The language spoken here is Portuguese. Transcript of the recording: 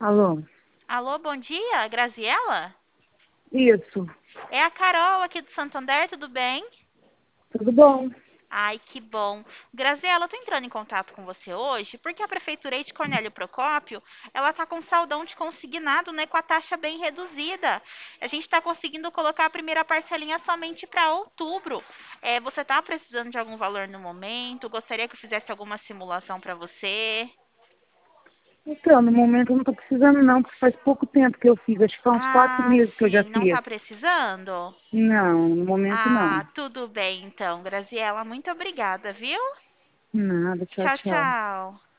Alô? Alô, bom dia, Graziela? Isso. É a Carol aqui do Santander, tudo bem? Tudo bom? Ai, que bom. Graziela, eu tô entrando em contato com você hoje porque a Prefeitura aí de Cornélio Procópio, ela tá com saldão de consignado, né, com a taxa bem reduzida. A gente tá conseguindo colocar a primeira parcelinha somente para outubro. Você tá precisando de algum valor no momento? Gostaria que eu fizesse alguma simulação para você? Então, no momento eu não estou precisando não, porque faz pouco tempo que eu fiz. Acho que faz uns 4 Ah, meses que eu já sim, não fiz. tá precisando? Não, no momento não. Ah, tudo bem então, Graziela. Muito obrigada, viu? Nada, tchau, Tchau, tchau. tchau.